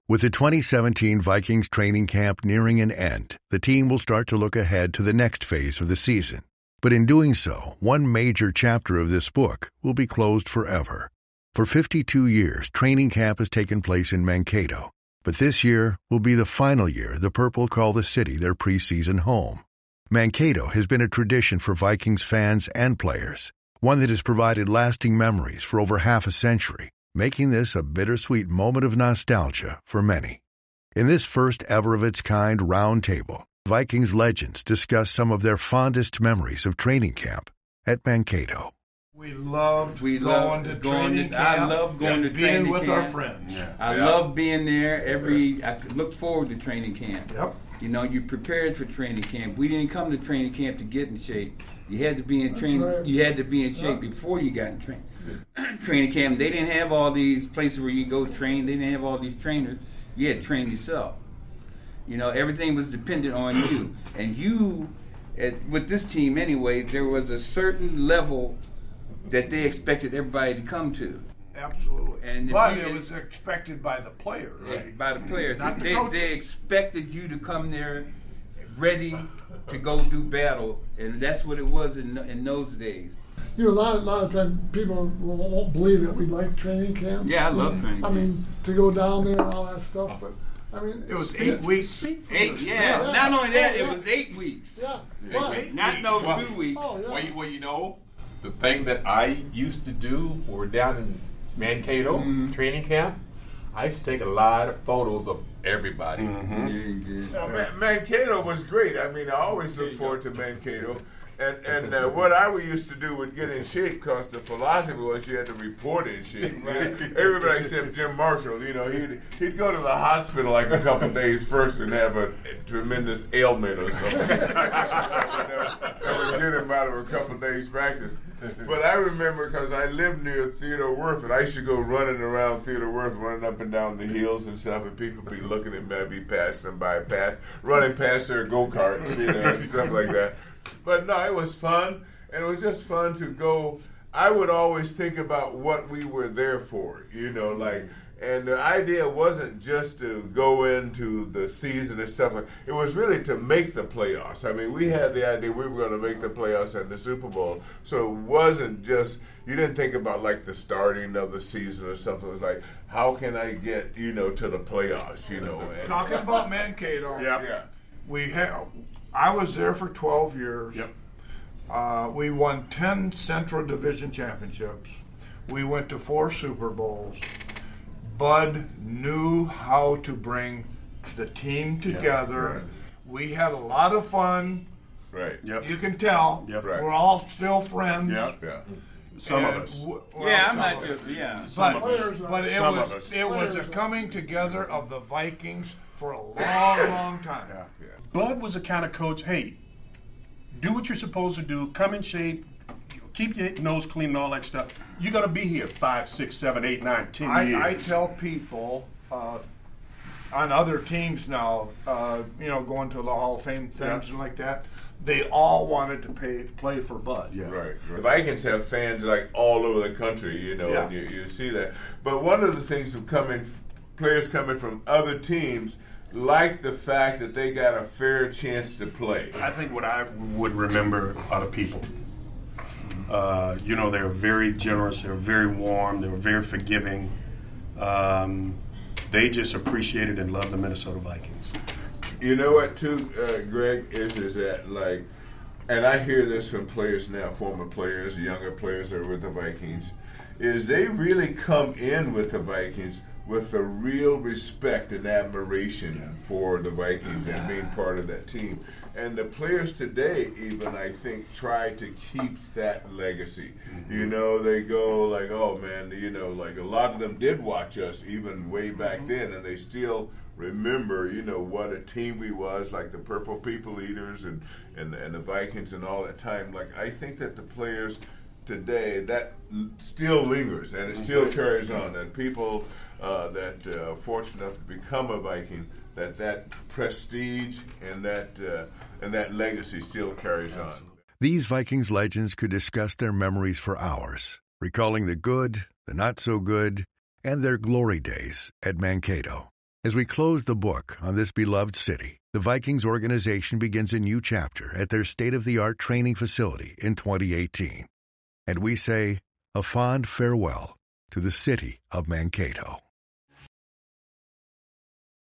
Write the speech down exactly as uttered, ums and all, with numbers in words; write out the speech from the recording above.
With the twenty seventeen Vikings training camp nearing an end, the team will start to look ahead to the next phase of the season. But in doing so, one major chapter of this book will be closed forever. For fifty-two years, training camp has taken place in Mankato. But this year will be the final year the Purple call the city their preseason home. Mankato has been a tradition for Vikings fans and players, one that has provided lasting memories for over half a century, making this a bittersweet moment of nostalgia for many. In this first ever of its kind round table, Vikings legends discuss some of their fondest memories of training camp at Mankato. We loved we going love to going training to, camp. I love going to being training with camp. our friends. Yeah. I yeah. love being there every. I could look forward to training camp. Yep. You know, you prepared for training camp. We didn't come to training camp to get in shape. You had to be in training. Right. You had to be in shape yep. before you got in train, training camp. They didn't have all these places where you go train. They didn't have all these trainers. You had to train yourself. You know, everything was dependent on you. And you, at, with this team anyway, there was a certain level that they expected everybody to come to. Absolutely. And but you, it was expected by the players. Right. By the players. Not they, the they expected you to come there ready to go do battle. And that's what it was in, in those days. You know, a lot, a lot of times people won't believe that we like training camp. Yeah, I love training I camp. I mean, to go down there and all that stuff, but I mean, it was speak, eight weeks. Eight, yeah. yeah. Not only that, yeah. it was eight weeks. Yeah. yeah. Eight Not weeks. no well, two weeks. Oh, yeah. Well, you, well, you know, the thing that I used to do when we were down in Mankato mm-hmm. training camp, I used to take a lot of photos of everybody. Mm-hmm. Yeah, Man- Mankato was great. I mean, I always look forward to Mankato. And and uh, what I used to do would get in shape because the philosophy was you had to report in shape. Right? Everybody except Jim Marshall, you know, he'd he'd go to the hospital like a couple days first and have a, a tremendous ailment or something. that would get him out of a couple days practice. But I remember because I lived near Theodore Wirth and I used to go running around Theodore Wirth, running up and down the hills and stuff, and people be looking at me, I'd be passing them by, pass, running past their go-karts, you know, and stuff like that. But no, it was fun, and it was just fun to go. I would always think about what we were there for, you know, like, and the idea wasn't just to go into the season and stuff like. It was really to make the playoffs. I mean, we had the idea we were going to make the playoffs and the Super Bowl, so it wasn't just. You didn't think about like the starting of the season or something. It was like, how can I get, you know, to the playoffs, you know? And, Talking about Mankato. Yeah. yeah. We have. I was there for twelve years. Yep. Uh, we won ten Central Division championships. We went to four Super Bowls. Bud knew how to bring the team together. Right. We had a lot of fun. Right. Yep. You can tell. Yep. Right. We're all still friends. Yep. Yeah. Some And of us. w- well, Yeah, I'm some not of just, us. yeah. Some But, of us. but it Some was of us. it was a Players. coming together of the Vikings for a long, long time. Yeah. Yeah. Bud was the kind of coach, hey, do what you're supposed to do, come in shape, keep your nose clean and all that stuff. You got to be here five, six, seven, eight, nine, ten I, years. I tell people uh, on other teams now, uh, you know, going to the Hall of Fame things Yeah. and like that, they all wanted to pay, play for Bud. Yeah. Right. The Vikings have fans like all over the country, you know, Yeah. and you, you see that. But one of the things of coming, players coming from other teams like the fact that they got a fair chance to play. I think what I would remember are the people. Uh, you know, they were very generous, they were very warm, they were very forgiving. Um, they just appreciated and loved the Minnesota Vikings. You know what, too, uh, Greg, is is that, like, and I hear this from players now, former players, younger players that are with the Vikings, is they really come in with the Vikings with a real respect and admiration yeah. for the Vikings and being part of that team. And the players today, even, I think, try to keep that legacy. Mm-hmm. You know, they go like, oh, man, you know, like a lot of them did watch us even way back mm-hmm. then, and they still remember, you know, what a team we was, like the Purple People Eaters and, and, and the Vikings and all that time. Like, I think that the players today, that still lingers and it still carries on, that people uh, that uh, are fortunate enough to become a Viking, that that prestige and that uh, and that legacy still carries on. These Vikings legends could discuss their memories for hours, recalling the good, the not so good, and their glory days at Mankato. As we close the book on this beloved city, the Vikings organization begins a new chapter at their state-of-the-art training facility in twenty eighteen. And we say a fond farewell to the city of Mankato.